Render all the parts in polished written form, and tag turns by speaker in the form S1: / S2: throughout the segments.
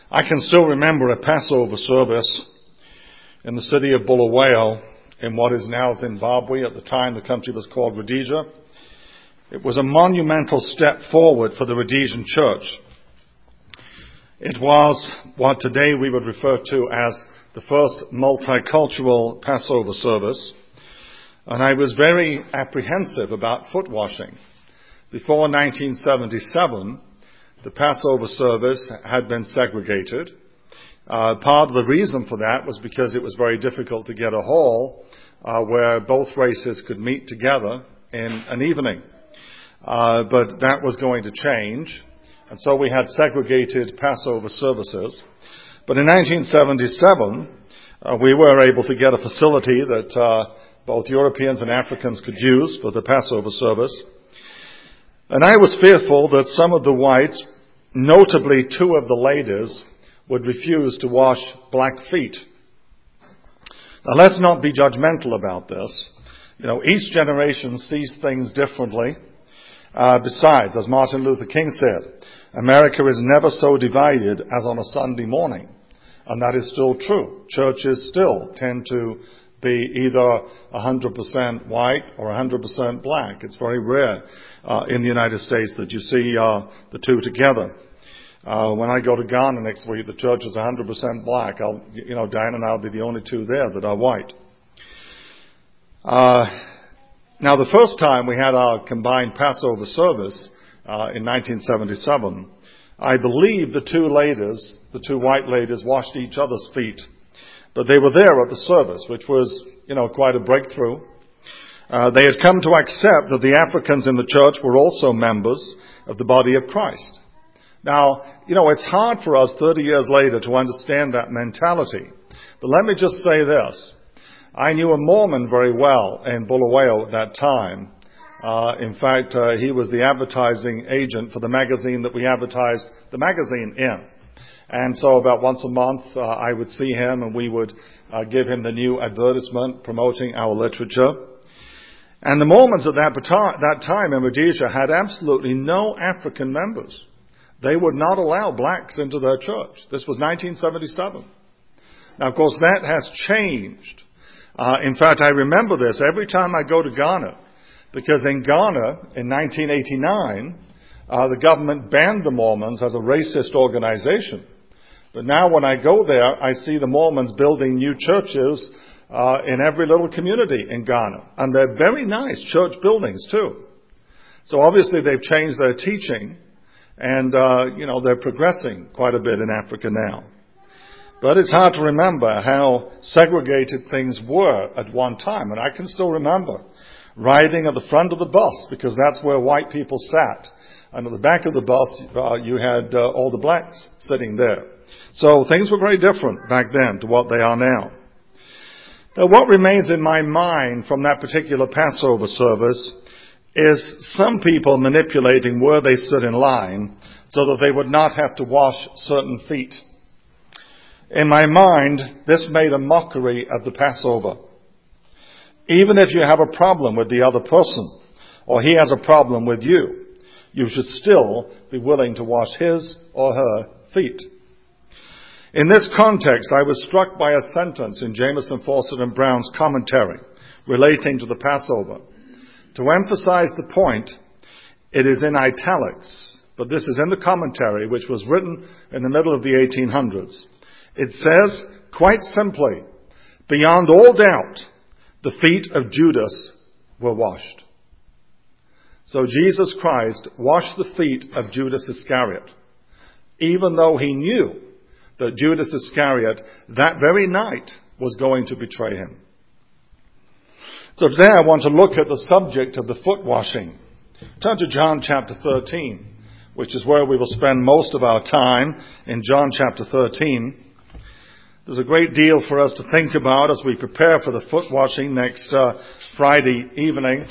S1: I can still remember a Passover service in the city of Bulawayo in what is now Zimbabwe. At the time, the country was called Rhodesia. It was a monumental step forward for the Rhodesian church. It was what today we would refer to as the first multicultural Passover service. And I was very apprehensive about foot washing. Before 1977, the Passover service had been segregated. Part of the reason for that was because it was very difficult to get a hall where both races could meet together in an evening. But that was going to change. And so we had segregated Passover services. But in 1977, we were able to get a facility that both Europeans and Africans could use for the Passover service. And I was fearful that some of the whites, notably two of the ladies, would refuse to wash black feet. Now let's not be judgmental about this. Each generation sees things differently. Besides, as Martin Luther King said, America is never so divided as on a Sunday morning. And that is still true. Churches still tend to be either 100% white or 100% black. It's very rare in the United States that you see the two together. When I go to Ghana next week, the church is 100% black. Diane and I'll be the only two there that are white. Now, the first time we had our combined Passover service in 1977, I believe the two white ladies, washed each other's feet. But they were there at the service, which was, quite a breakthrough. They had come to accept that the Africans in the church were also members of the body of Christ. Now, it's hard for us 30 years later to understand that mentality. But let me just say this. I knew a Mormon very well in Bulawayo at that time. In fact, he was the advertising agent for the magazine that we advertised the magazine in. And so about once a month, I would see him and we would give him the new advertisement promoting our literature. And the Mormons at that time in Rhodesia had absolutely no African members. They would not allow blacks into their church. This was 1977. Now, of course, that has changed. In fact, I remember this every time I go to Ghana, because in Ghana in 1989, the government banned the Mormons as a racist organization. But now when I go there, I see the Mormons building new churches in every little community in Ghana. And they're very nice church buildings too. So obviously they've changed their teaching and, they're progressing quite a bit in Africa now. But it's hard to remember how segregated things were at one time. And I can still remember riding at the front of the bus because that's where white people sat. And at the back of the bus, you had all the blacks sitting there. So things were very different back then to what they are now. Now, what remains in my mind from that particular Passover service is some people manipulating where they stood in line so that they would not have to wash certain feet. In my mind, this made a mockery of the Passover. Even if you have a problem with the other person, or he has a problem with you, you should still be willing to wash his or her feet. In this context, I was struck by a sentence in Jamieson, Fausset and Brown's commentary relating to the Passover. To emphasize the point, it is in italics, but this is in the commentary, which was written in the middle of the 1800s. It says, quite simply, beyond all doubt, the feet of Judas were washed. So Jesus Christ washed the feet of Judas Iscariot, even though he knew that Judas Iscariot that very night was going to betray him. So today I want to look at the subject of the foot washing. Turn to John chapter 13, which is where we will spend most of our time, in John chapter 13. There's a great deal for us to think about as we prepare for the foot washing next Friday evening.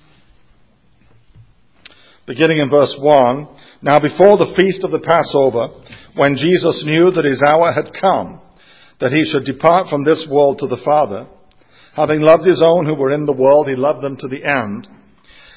S1: Beginning in verse 1, now before the feast of the Passover, when Jesus knew that his hour had come, that he should depart from this world to the Father, having loved his own who were in the world, he loved them to the end.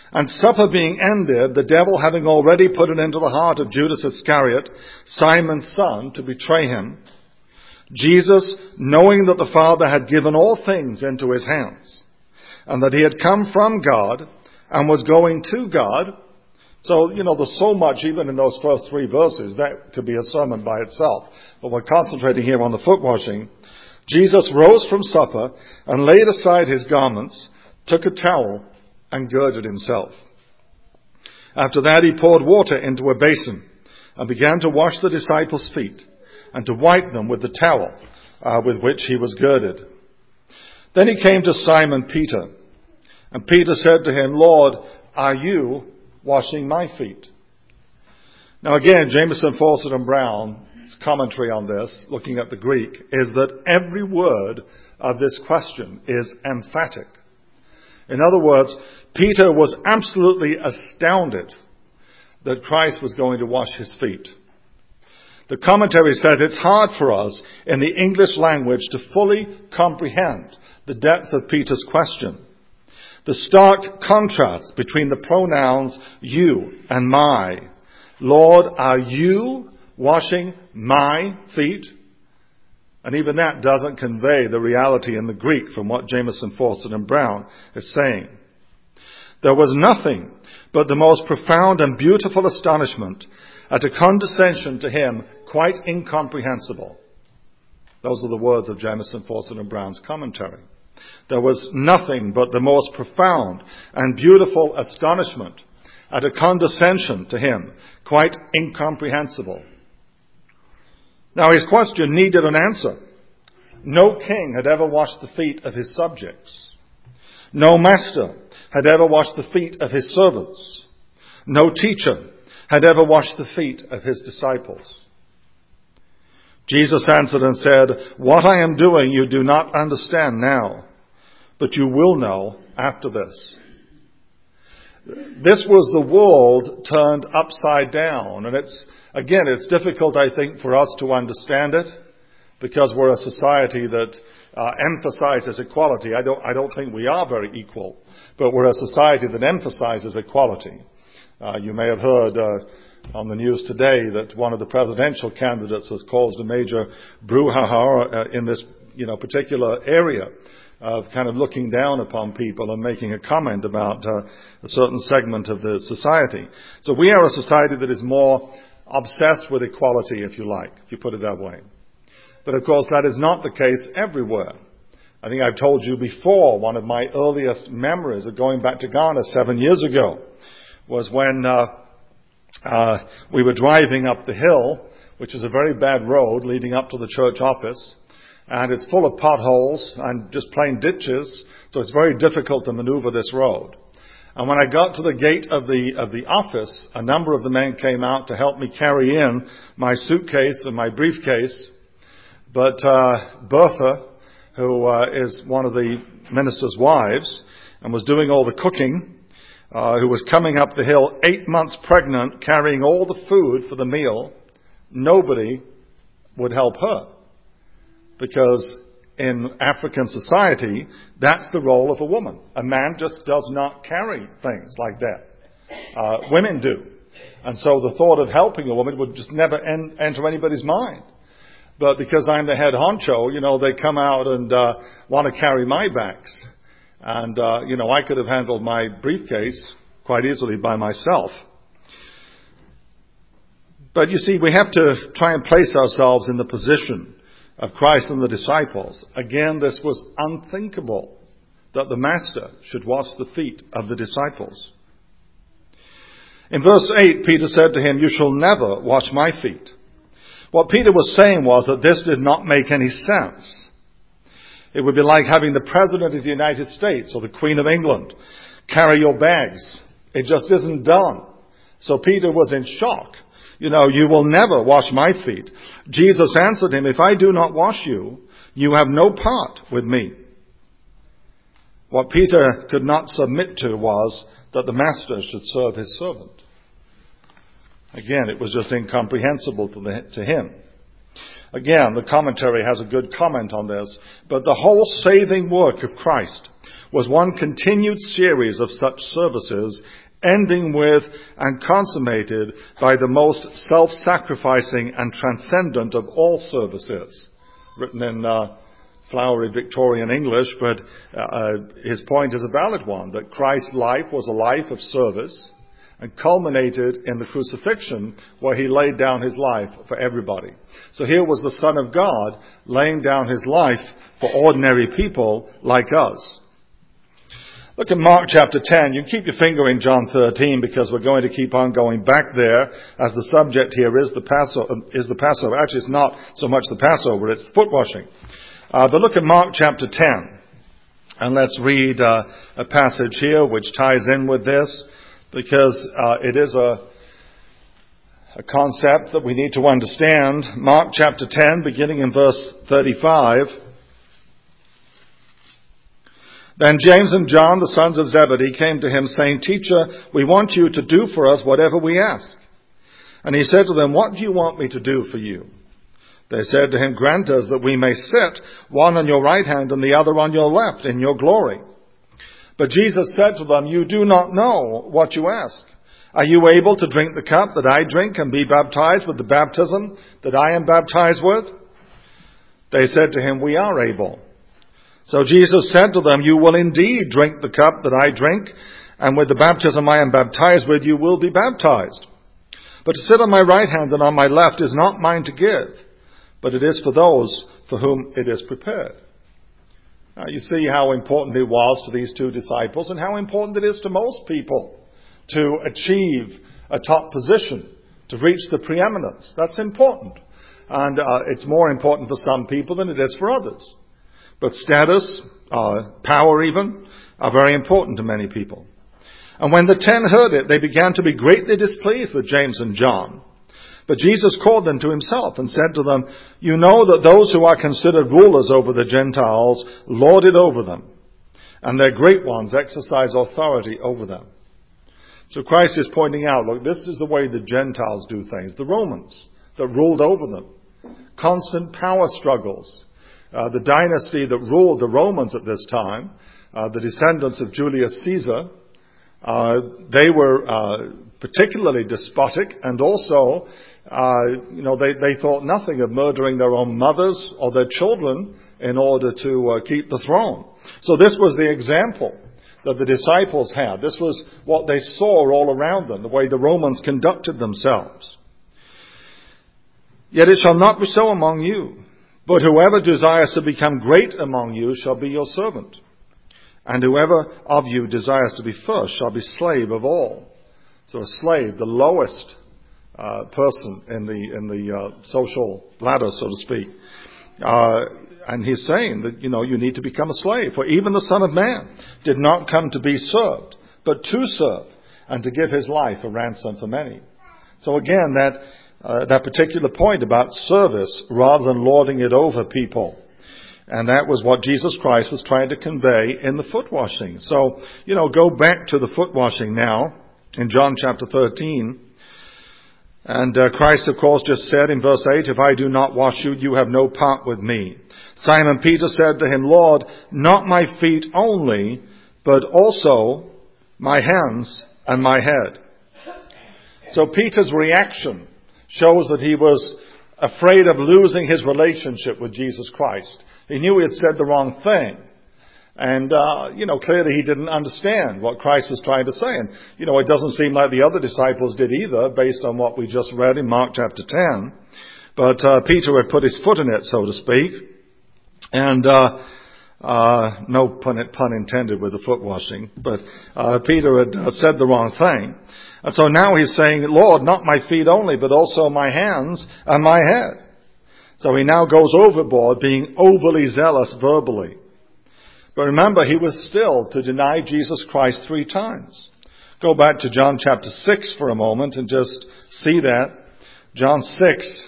S1: And supper being ended, the devil having already put it into the heart of Judas Iscariot, Simon's son, to betray him, Jesus, knowing that the Father had given all things into his hands, and that he had come from God and was going to God. So, there's so much even in those first 3 verses. That could be a sermon by itself. But we're concentrating here on the foot washing. Jesus rose from supper and laid aside his garments, took a towel, and girded himself. After that he poured water into a basin and began to wash the disciples' feet and to wipe them with the towel with which he was girded. Then he came to Simon Peter, and Peter said to him, "Lord, are you washing my feet?" Now again, Jamieson, Fausset and Brown's commentary on this, looking at the Greek, is that every word of this question is emphatic. In other words, Peter was absolutely astounded that Christ was going to wash his feet. The commentary said it's hard for us in the English language to fully comprehend the depth of Peter's question. The stark contrast between the pronouns you and my. Lord, are you washing my feet? And even that doesn't convey the reality in the Greek from what Jamieson, Fausset and Brown is saying. There was nothing but the most profound and beautiful astonishment at a condescension to him quite incomprehensible. Those are the words of Jamieson, Fausset and Brown's commentary. There was nothing but the most profound and beautiful astonishment at a condescension to him quite incomprehensible. Now his question needed an answer. No king had ever washed the feet of his subjects. No master had ever washed the feet of his servants. No teacher had ever washed the feet of his disciples. Jesus answered and said, "What I am doing you do not understand now, but you will know after this." This was the world turned upside down. And it's difficult, I think, for us to understand it because we're a society that emphasizes equality. I don't think we are very equal, but we're a society that emphasizes equality. You may have heard on the news today that one of the presidential candidates has caused a major brouhaha in this particular area of kind of looking down upon people and making a comment about a certain segment of the society. So we are a society that is more obsessed with equality, if you like, if you put it that way. But of course that is not the case everywhere. I think I've told you before, one of my earliest memories of going back to Ghana 7 years ago was when we were driving up the hill, which is a very bad road leading up to the church office. And it's full of potholes and just plain ditches, so it's very difficult to maneuver this road. And when I got to the gate of the office, a number of the men came out to help me carry in my suitcase and my briefcase. But Bertha, who is one of the minister's wives and was doing all the cooking, who was coming up the hill 8 months pregnant, carrying all the food for the meal, nobody would help her. Because in African society, that's the role of a woman. A man just does not carry things like that. Women do. And so the thought of helping a woman would just never enter anybody's mind. But because I'm the head honcho, they come out and want to carry my bags. And, I could have handled my briefcase quite easily by myself. But you see, we have to try and place ourselves in the position of Christ and the disciples. Again, this was unthinkable that the Master should wash the feet of the disciples. In verse 8, Peter said to him, "You shall never wash my feet." What Peter was saying was that this did not make any sense. It would be like having the President of the United States or the Queen of England carry your bags. It just isn't done. So Peter was in shock. "You will never wash my feet." Jesus answered him, "If I do not wash you, you have no part with me." What Peter could not submit to was that the Master should serve his servant. Again, it was just incomprehensible to him. Again, the commentary has a good comment on this, but the whole saving work of Christ was one continued series of such services, ending with and consummated by the most self-sacrificing and transcendent of all services. Written in flowery Victorian English, but his point is a valid one, that Christ's life was a life of service and culminated in the crucifixion, where he laid down his life for everybody. So here was the Son of God laying down his life for ordinary people like us. Look at Mark chapter 10. You can keep your finger in John 13, because we're going to keep on going back there, as the subject here is the Passover. Actually, it's not so much the Passover, it's foot washing. But look at Mark chapter 10. And let's read a passage here which ties in with this, because it is a concept that we need to understand. Mark chapter 10, beginning in verse 35. Then James and John, the sons of Zebedee, came to him, saying, Teacher, we want you to do for us whatever we ask. And he said to them, What do you want me to do for you? They said to him, Grant us that we may sit, one on your right hand and the other on your left, in your glory. But Jesus said to them, You do not know what you ask. Are you able to drink the cup that I drink and be baptized with the baptism that I am baptized with? They said to him, We are able. So Jesus said to them, You will indeed drink the cup that I drink, and with the baptism I am baptized with, you will be baptized. But to sit on my right hand and on my left is not mine to give, but it is for those for whom it is prepared. Now you see how important it was to these two disciples, and how important it is to most people to achieve a top position, to reach the preeminence. That's important. And it's more important for some people than it is for others. But status, power even, are very important to many people. And when the 10 heard it, they began to be greatly displeased with James and John. But Jesus called them to himself and said to them, You know that those who are considered rulers over the Gentiles lord it over them, and their great ones exercise authority over them. So Christ is pointing out, look, this is the way the Gentiles do things. The Romans that ruled over them. Constant power struggles. The dynasty that ruled the Romans at this time, the descendants of Julius Caesar, they were particularly despotic, and also, they thought nothing of murdering their own mothers or their children in order to keep the throne. So this was the example that the disciples had. This was what they saw all around them, the way the Romans conducted themselves. Yet it shall not be so among you. But whoever desires to become great among you shall be your servant. And whoever of you desires to be first shall be slave of all. So a slave, the lowest person in the social ladder, so to speak. And he's saying that, you need to become a slave. For even the Son of Man did not come to be served, but to serve, and to give his life a ransom for many. So again, that particular point about service rather than lording it over people. And that was what Jesus Christ was trying to convey in the foot washing. So, go back to the foot washing now in John chapter 13. And Christ, of course, just said in verse 8, If I do not wash you, you have no part with me. Simon Peter said to him, Lord, not my feet only, but also my hands and my head. So Peter's reaction shows that he was afraid of losing his relationship with Jesus Christ. He knew he had said the wrong thing. And, clearly he didn't understand what Christ was trying to say. And, it doesn't seem like the other disciples did either, based on what we just read in Mark chapter 10. But Peter had put his foot in it, so to speak. And no pun intended with the foot washing. But Peter had said the wrong thing. And so now he's saying, Lord, not my feet only, but also my hands and my head. So he now goes overboard, being overly zealous verbally. But remember, he was still to deny Jesus Christ 3 times. Go back to John chapter 6 for a moment and just see that. John 6,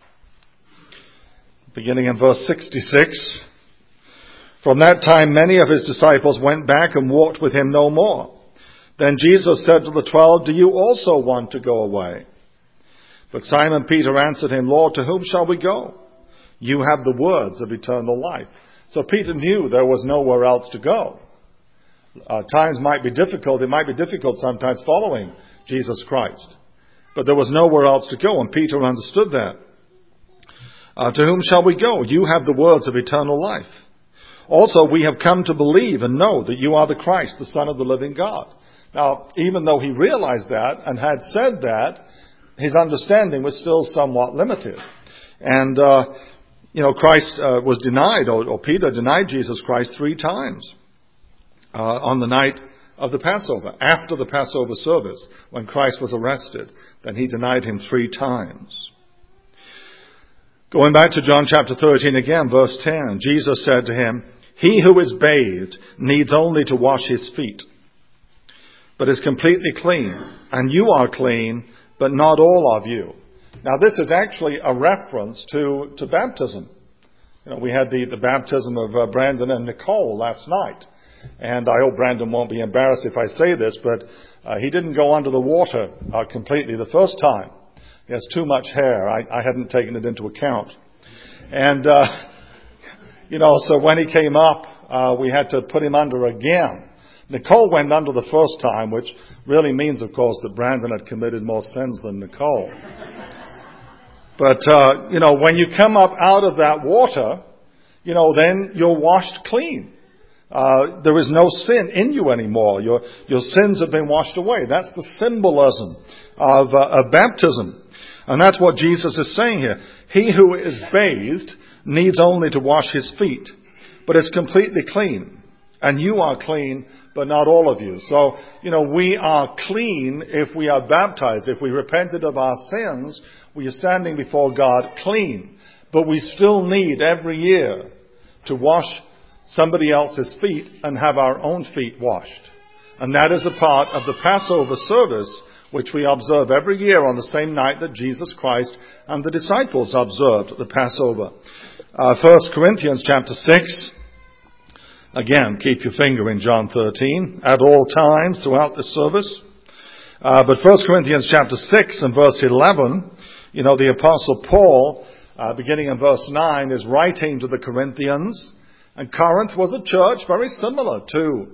S1: beginning in verse 66. From that time, many of his disciples went back and walked with him no more. Then Jesus said to the 12, Do you also want to go away? But Simon Peter answered him, Lord, to whom shall we go? You have the words of eternal life. So Peter knew there was nowhere else to go. Times might be difficult. It might be difficult sometimes following Jesus Christ. But there was nowhere else to go, and Peter understood that. To whom shall we go? You have the words of eternal life. Also, we have come to believe and know that you are the Christ, the Son of the living God. Now, even though he realized that and had said that, his understanding was still somewhat limited. And, Christ was denied, or Peter denied Jesus Christ 3 times on the night of the Passover, after the Passover service, when Christ was arrested. Then he denied him 3 times. Going back to John chapter 13 again, verse 10, Jesus said to him, he who is bathed needs only to wash his feet, but is completely clean. And you are clean, but not all of you. Now this is actually a reference to baptism. We had the baptism of Brandon and Nicole last night. And I hope Brandon won't be embarrassed if I say this, but he didn't go under the water completely the first time. He has too much hair. I hadn't taken it into account. And, so when he came up, we had to put him under again. Nicole went under the first time, which really means, of course, that Brandon had committed more sins than Nicole. But, when you come up out of that water, then you're washed clean. There is no sin in you anymore. Your sins have been washed away. That's the symbolism of baptism. And that's what Jesus is saying here. He who is bathed needs only to wash his feet, but is completely clean. And you are clean, but not all of you. So, we are clean if we are baptized. If we repented of our sins, we are standing before God clean. But we still need every year to wash somebody else's feet and have our own feet washed. And that is a part of the Passover service, which we observe every year on the same night that Jesus Christ and the disciples observed the Passover. 1 Corinthians chapter 6. Again, keep your finger in John 13 at all times throughout the service. But 1 Corinthians chapter 6 and verse 11, the Apostle Paul, beginning in verse 9, is writing to the Corinthians. And Corinth was a church very similar to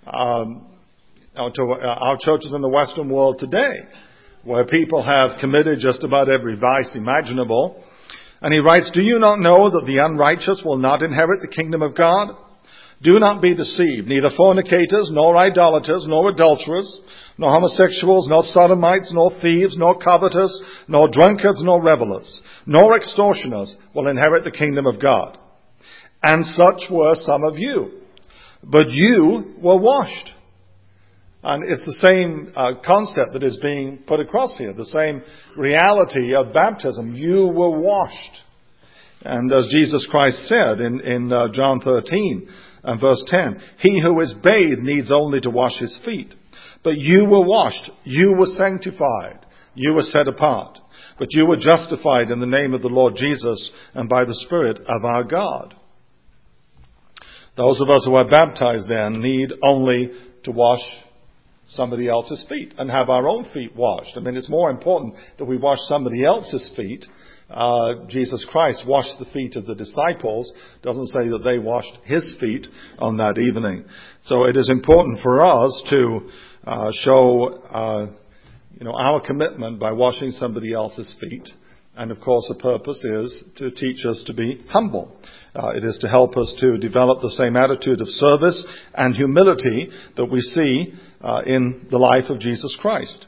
S1: our churches in the Western world today, where people have committed just about every vice imaginable. And he writes, do you not know that the unrighteous will not inherit the kingdom of God? Do not be deceived. Neither fornicators, nor idolaters, nor adulterers, nor homosexuals, nor sodomites, nor thieves, nor covetous, nor drunkards, nor revelers, nor extortioners will inherit the kingdom of God. And such were some of you. But you were washed. And it's the same concept that is being put across here. The same reality of baptism. You were washed. And as Jesus Christ said in John 13 and verse 10, he who is bathed needs only to wash his feet. But you were washed. You were sanctified. You were set apart. But you were justified in the name of the Lord Jesus and by the Spirit of our God. Those of us who are baptized then need only to wash somebody else's feet and have our own feet washed. I mean, it's more important that we wash somebody else's feet. Jesus Christ washed the feet of the disciples. Doesn't say that they washed his feet on that evening. So it is important for us to show our commitment by washing somebody else's feet. And of course, the purpose is to teach us to be humble. It is to help us to develop the same attitude of service and humility that we see in the life of Jesus Christ.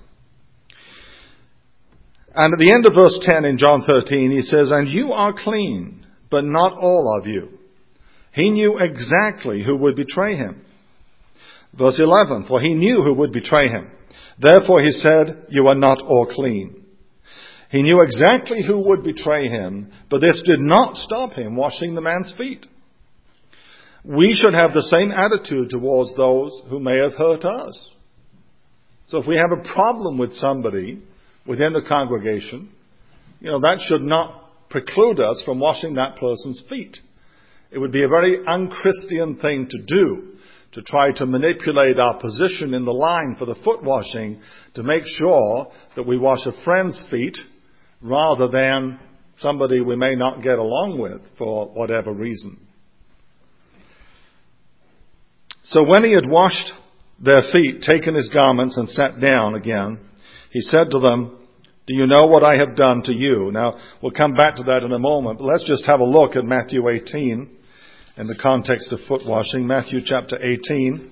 S1: And at the end of verse 10 in John 13, he says, and you are clean, but not all of you. He knew exactly who would betray him. Verse 11, for he knew who would betray him. Therefore he said, you are not all clean. He knew exactly who would betray him, but this did not stop him washing the man's feet. We should have the same attitude towards those who may have hurt us. So if we have a problem with somebody within the congregation, that should not preclude us from washing that person's feet. It would be a very unchristian thing to do, to try to manipulate our position in the line for the foot washing to make sure that we wash a friend's feet rather than somebody we may not get along with for whatever reason. So when he had washed their feet, taken his garments, and sat down again, he said to them, "Do you know what I have done to you?" Now, we'll come back to that in a moment, but let's just have a look at Matthew 18 in the context of foot washing. Matthew chapter 18.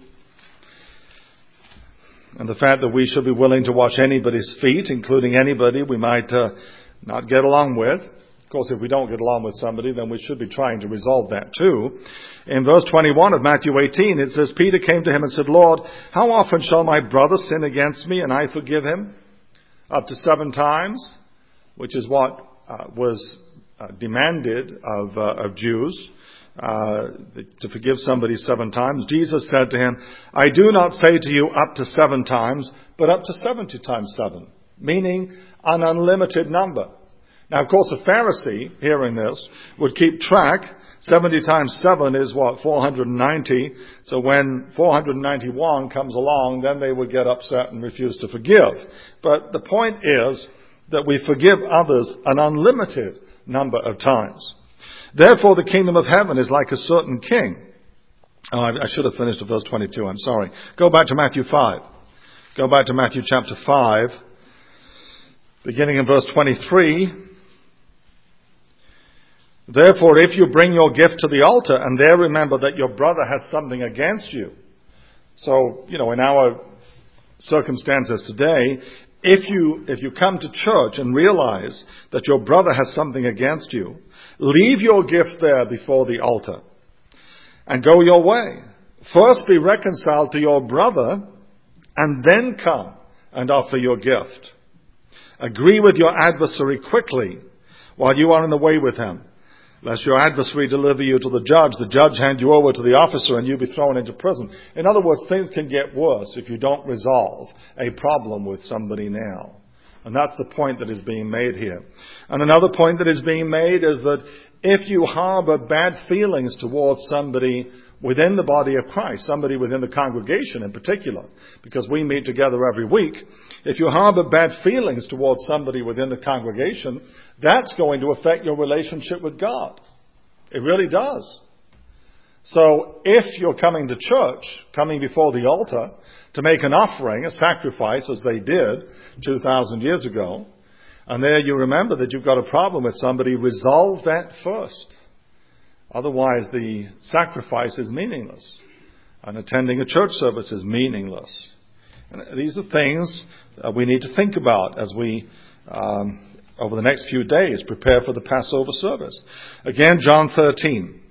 S1: And the fact that we should be willing to wash anybody's feet, including anybody we might not get along with. Of course, if we don't get along with somebody, then we should be trying to resolve that too. In verse 21 of Matthew 18, it says, Peter came to him and said, "Lord, how often shall my brother sin against me and I forgive him? Up to 7 times?" Which is what was demanded of Jews. To forgive somebody 7 times. Jesus said to him, "I do not say to you up to 7 times, but up to 70 times 7, meaning an unlimited number." Now, of course, a Pharisee, hearing this, would keep track. 70 times 7 is what? 490. So when 491 comes along, then they would get upset and refuse to forgive. But the point is that we forgive others an unlimited number of times. "Therefore the kingdom of heaven is like a certain king." Oh, I should have finished at verse 22, I'm sorry. Go back to Matthew 5. Go back to Matthew chapter 5, beginning in verse 23. "Therefore if you bring your gift to the altar and there remember that your brother has something against you." So, in our circumstances today, if you come to church and realize that your brother has something against you, leave your gift there before the altar and go your way. First be reconciled to your brother and then come and offer your gift. Agree with your adversary quickly while you are in the way with him, lest your adversary deliver you to the judge hand you over to the officer, and you be thrown into prison. In other words, things can get worse if you don't resolve a problem with somebody now. And that's the point that is being made here. And another point that is being made is that if you harbor bad feelings towards somebody within the body of Christ, somebody within the congregation in particular, because we meet together every week, if you harbor bad feelings towards somebody within the congregation, that's going to affect your relationship with God. It really does. So if you're coming to church, coming before the altar, to make an offering, a sacrifice, as they did 2,000 years ago, and there you remember that you've got a problem with somebody, resolve that first. Otherwise, the sacrifice is meaningless, and attending a church service is meaningless. And these are things we need to think about as we, over the next few days, prepare for the Passover service. Again, John 13.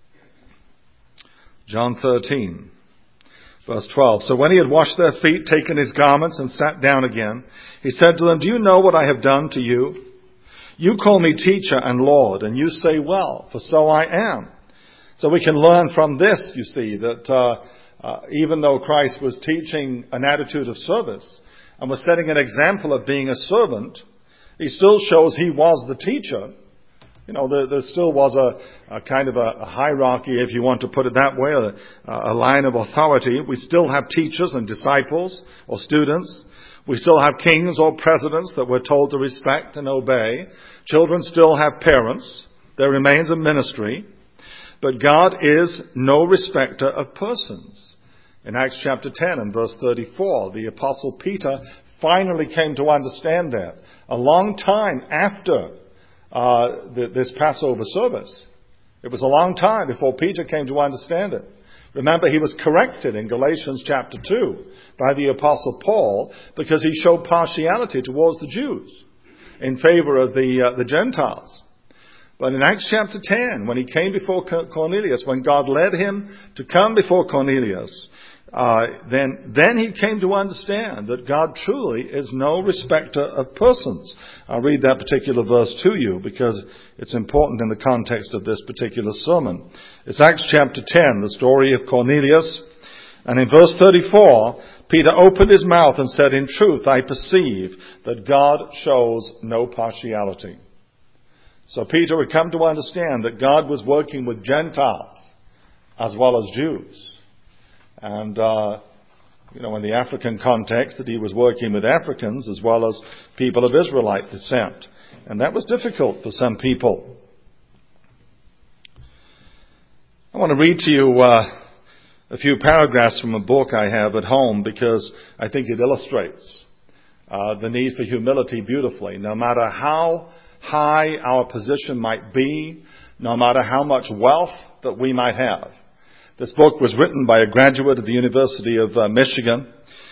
S1: John 13. Verse 12. "So when he had washed their feet, taken his garments, and sat down again, he said to them, 'Do you know what I have done to you? You call me teacher and Lord, and you say, well, for so I am.'" So we can learn from this, you see, that even though Christ was teaching an attitude of service and was setting an example of being a servant, he still shows he was the teacher. There still was a kind of a hierarchy, if you want to put it that way, a line of authority. We still have teachers and disciples or students. We still have kings or presidents that we're told to respect and obey. Children still have parents. There remains a ministry. But God is no respecter of persons. In Acts chapter 10 and verse 34, the Apostle Peter finally came to understand that. A long time after this Passover service. It was a long time before Peter came to understand it. Remember, he was corrected in Galatians chapter 2 by the Apostle Paul because he showed partiality towards the Jews in favor of the Gentiles. But in Acts chapter 10, when he came before Cornelius, when God led him to come before Cornelius, then he came to understand that God truly is no respecter of persons. I'll read that particular verse to you because it's important in the context of this particular sermon. It's Acts chapter 10, the story of Cornelius. And in verse 34, Peter opened his mouth and said, "In truth, I perceive that God shows no partiality." So Peter had come to understand that God was working with Gentiles as well as Jews. And, in the African context, that he was working with Africans as well as people of Israelite descent. And that was difficult for some people. I want to read to you a few paragraphs from a book I have at home because I think it illustrates the need for humility beautifully. No matter how high our position might be, no matter how much wealth that we might have. This book was written by a graduate of the University of Michigan,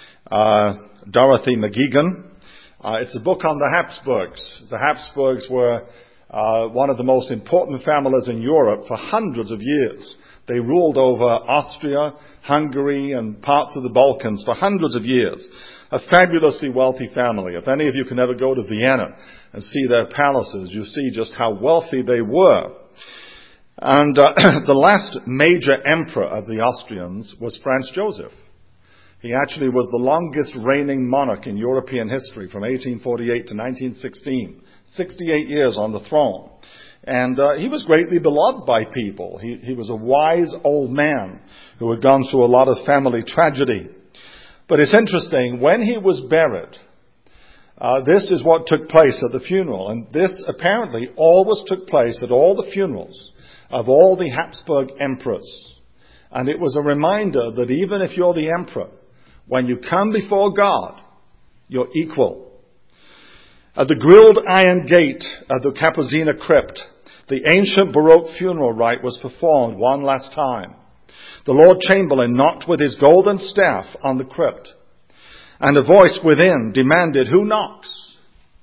S1: Dorothy McGuigan. It's a book on the Habsburgs. The Habsburgs were one of the most important families in Europe for hundreds of years. They ruled over Austria, Hungary, and parts of the Balkans for hundreds of years. A fabulously wealthy family. If any of you can ever go to Vienna and see their palaces, you see just how wealthy they were. And the last major emperor of the Austrians was Franz Joseph. He actually was the longest reigning monarch in European history from 1848 to 1916. 68 years on the throne. And he was greatly beloved by people. He was a wise old man who had gone through a lot of family tragedy. But it's interesting, when he was buried, this is what took place at the funeral. And this apparently always took place at all the funerals of all the Habsburg emperors. And it was a reminder that even if you're the emperor, when you come before God, you're equal. At the grilled iron gate of the Kapuzina crypt, the ancient Baroque funeral rite was performed one last time. The Lord Chamberlain knocked with his golden staff on the crypt, and a voice within demanded, "Who knocks?"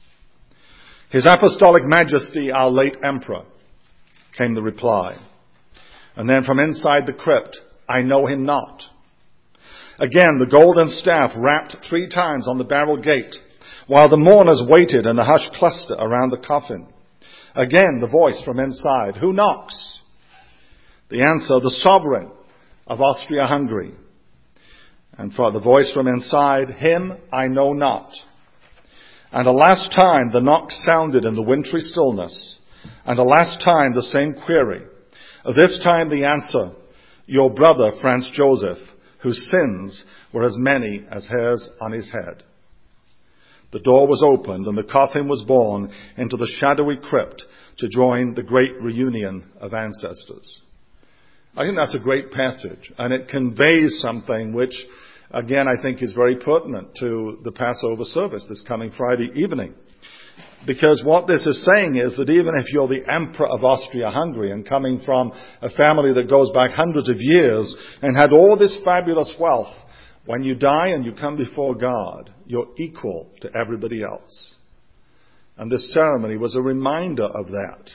S1: "His Apostolic Majesty, our late Emperor," came the reply. And then from inside the crypt, "I know him not." Again, the golden staff rapped 3 times on the barrel gate, while the mourners waited in a hushed cluster around the coffin. Again, the voice from inside, "Who knocks?" The answer, "The sovereign of Austria-Hungary." And for the voice from inside, "Him I know not." And a last time the knock sounded in the wintry stillness. And a last time the same query. This time the answer, "Your brother Franz Joseph, whose sins were as many as hairs on his head." The door was opened and the coffin was borne into the shadowy crypt to join the great reunion of ancestors. I think that's a great passage, and it conveys something which, again, I think is very pertinent to the Passover service this coming Friday evening. Because what this is saying is that even if you're the Emperor of Austria-Hungary and coming from a family that goes back hundreds of years and had all this fabulous wealth, when you die and you come before God, you're equal to everybody else. And this ceremony was a reminder of that.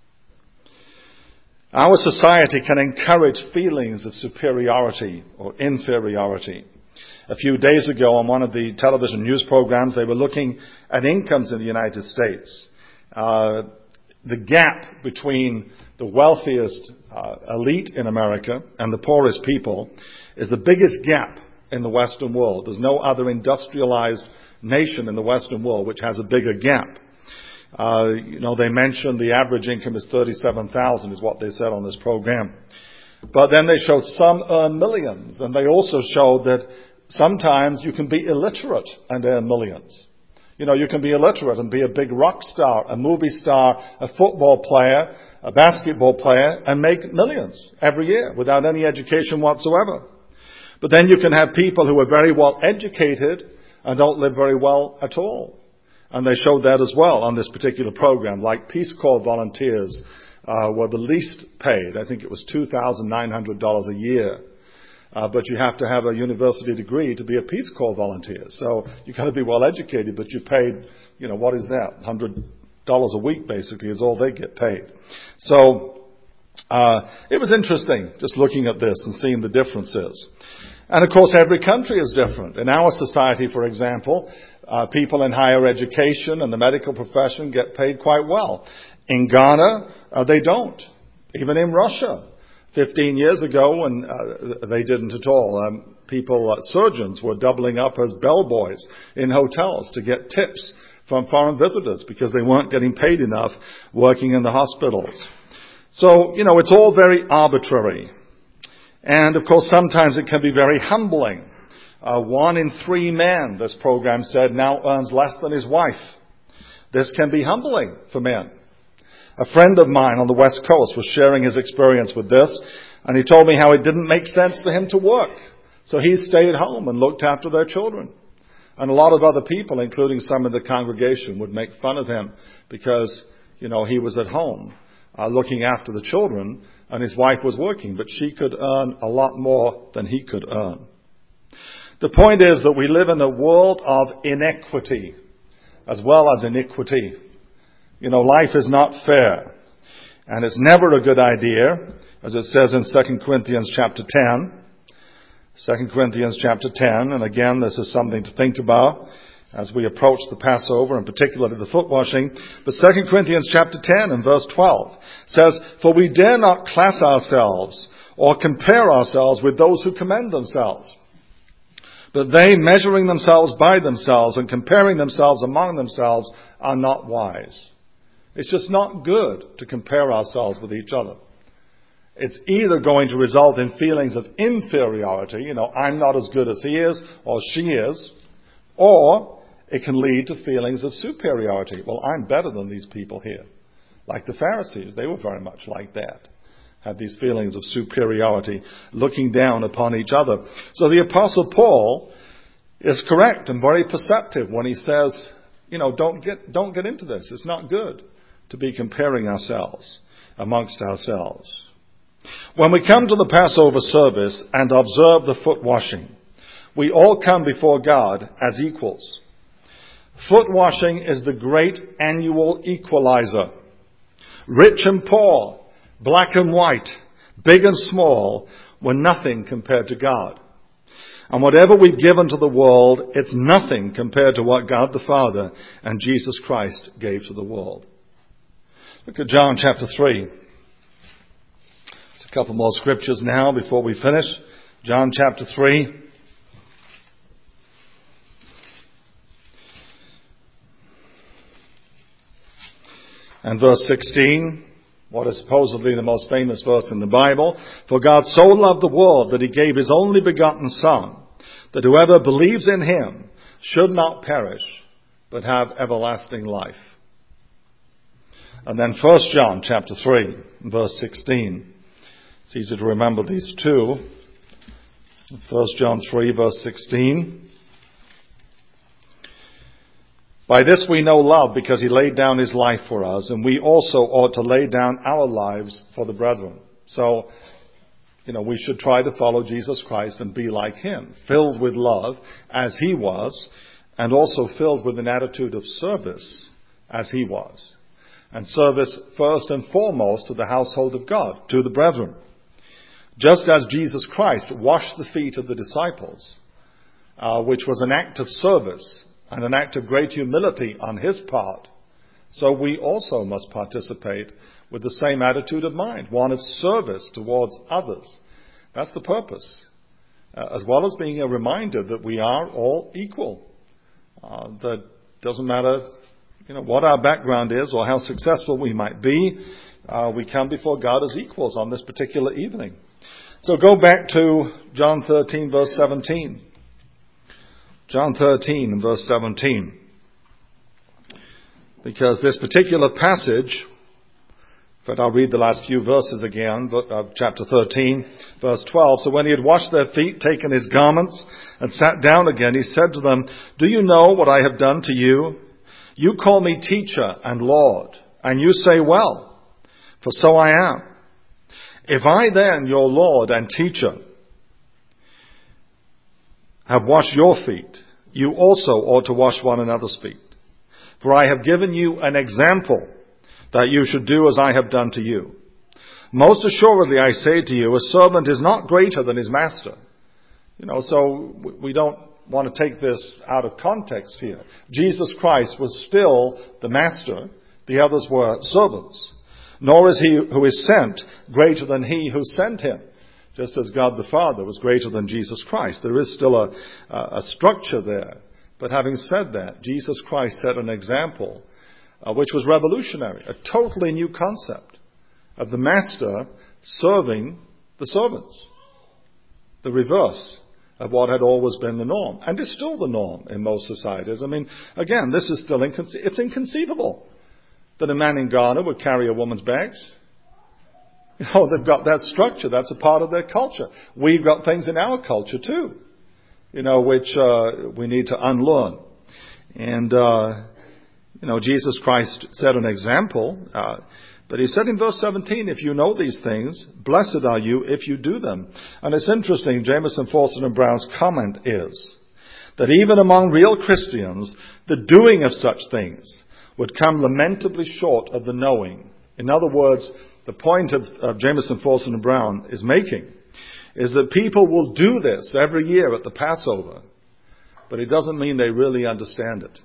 S1: Our society can encourage feelings of superiority or inferiority. A few days ago on one of the television news programs, they were looking at incomes in the United States. The gap between the wealthiest elite in America and the poorest people is the biggest gap in the Western world. There's no other industrialized nation in the Western world which has a bigger gap. They mentioned the average income is $37,000 is what they said on this program. But then they showed some earn millions, and they also showed that sometimes you can be illiterate and earn millions. You can be illiterate and be a big rock star, a movie star, a football player, a basketball player, and make millions every year without any education whatsoever. But then you can have people who are very well educated and don't live very well at all. And they showed that as well on this particular program, like Peace Corps volunteers were the least paid. I think it was $2,900 a year. But you have to have a university degree to be a Peace Corps volunteer. So you've got to be well educated, but you're paid, what is that? $100 a week basically is all they get paid. So it was interesting just looking at this and seeing the differences. And of course every country is different. In our society, for example, people in higher education and the medical profession get paid quite well. In Ghana, they don't. Even in Russia. 15 years ago, when they didn't at all. Surgeons were doubling up as bellboys in hotels to get tips from foreign visitors because they weren't getting paid enough working in the hospitals. So, it's all very arbitrary. And, of course, sometimes it can be very humbling. 1 in 3 men, this program said, now earns less than his wife. This can be humbling for men. A friend of mine on the West Coast was sharing his experience with this. And he told me how it didn't make sense for him to work. So he stayed home and looked after their children. And a lot of other people, including some in the congregation, would make fun of him because, he was at home looking after the children and his wife was working. But she could earn a lot more than he could earn. The point is that we live in a world of inequity as well as iniquity. Life is not fair. And it's never a good idea, as it says in 2 Corinthians chapter 10. 2 Corinthians chapter 10, and again, this is something to think about as we approach the Passover, and particularly the foot washing. But 2 Corinthians chapter 10 and verse 12 says, "For we dare not class ourselves or compare ourselves with those who commend themselves. But they, measuring themselves by themselves and comparing themselves among themselves, are not wise." It's just not good to compare ourselves with each other. It's either going to result in feelings of inferiority, I'm not as good as he is or she is, or it can lead to feelings of superiority. Well, I'm better than these people here. Like the Pharisees, they were very much like that. Had these feelings of superiority, looking down upon each other. So the Apostle Paul is correct and very perceptive when he says, don't get into this. It's not good to be comparing ourselves amongst ourselves. When we come to the Passover service and observe the foot washing, we all come before God as equals. Foot washing is the great annual equalizer. Rich and poor, black and white, big and small, were nothing compared to God. And whatever we've given to the world, it's nothing compared to what God the Father and Jesus Christ gave to the world. Look at John chapter 3. A couple more scriptures now before we finish. John chapter 3. And verse 16, what is supposedly the most famous verse in the Bible. "For God so loved the world that he gave his only begotten Son, that whoever believes in him should not perish, but have everlasting life." And then 1 John chapter 3, verse 16. It's easy to remember these two. 1 John 3, verse 16. "By this we know love, because he laid down his life for us, and we also ought to lay down our lives for the brethren." So, we should try to follow Jesus Christ and be like him, filled with love as he was, and also filled with an attitude of service as he was. And service first and foremost to the household of God, to the brethren. Just as Jesus Christ washed the feet of the disciples, which was an act of service and an act of great humility on his part, so we also must participate with the same attitude of mind, one of service towards others. That's the purpose. As well as being a reminder that we are all equal. That doesn't matter, what our background is or how successful we might be, we come before God as equals on this particular evening. So go back to John 13, verse 17. John 13, verse 17. Because this particular passage, but I'll read the last few verses again, chapter 13, verse 12. "So when he had washed their feet, taken his garments, and sat down again, he said to them, 'Do you know what I have done to you? You call me teacher and Lord, and you say, well, for so I am. If I then, your Lord and teacher, have washed your feet, you also ought to wash one another's feet. For I have given you an example that you should do as I have done to you. Most assuredly I say to you, a servant is not greater than his master.'" So we don't want to take this out of context here. Jesus Christ was still the master. The others were servants. "Nor is he who is sent greater than he who sent him." Just as God the Father was greater than Jesus Christ. There is still a structure there. But having said that, Jesus Christ set an example which was revolutionary, a totally new concept of the master serving the servants. The reverse of what had always been the norm, and is still the norm in most societies. Again, this is still it's inconceivable that a man in Ghana would carry a woman's bags. They've got that structure. That's a part of their culture. We've got things in our culture too, which we need to unlearn. And, Jesus Christ set an example, but he said in verse 17, if you know these things, blessed are you if you do them. And it's interesting, Jamieson, Fausset and Brown's comment is that even among real Christians, the doing of such things would come lamentably short of the knowing. In other words, the point of Jamieson, Fausset and Brown is making is that people will do this every year at the Passover, but it doesn't mean they really understand it.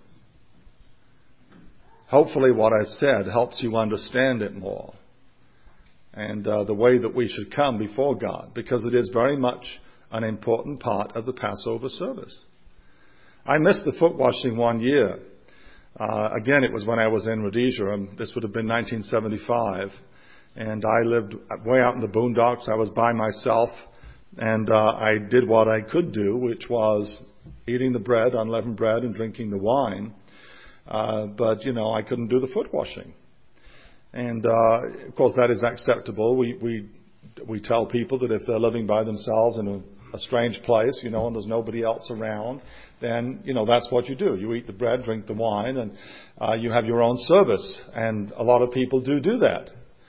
S1: Hopefully what I've said helps you understand it more and the way that we should come before God, because it is very much an important part of the Passover service. I missed the foot washing one year. Again, it was when I was in Rhodesia, and this would have been 1975, and I lived way out in the boondocks. I was by myself, and I did what I could do, which was eating the bread, unleavened bread, and drinking the wine. But I couldn't do the foot washing. And, of course, that is acceptable. We tell people that if they're living by themselves in a strange place, and there's nobody else around, then, that's what you do. You eat the bread, drink the wine, and you have your own service. And a lot of people do that.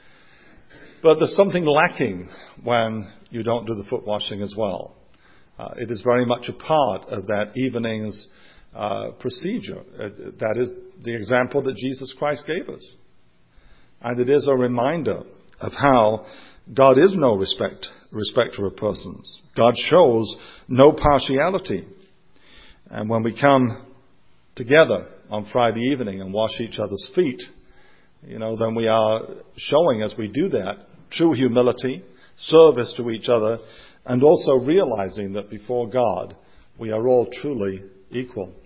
S1: But there's something lacking when you don't do the foot washing as well. It is very much a part of that evening's procedure. That is the example that Jesus Christ gave us. And it is a reminder of how God is no respecter of persons. God shows no partiality. And when we come together on Friday evening and wash each other's feet, then we are showing as we do that true humility, service to each other, and also realizing that before God we are all truly equal.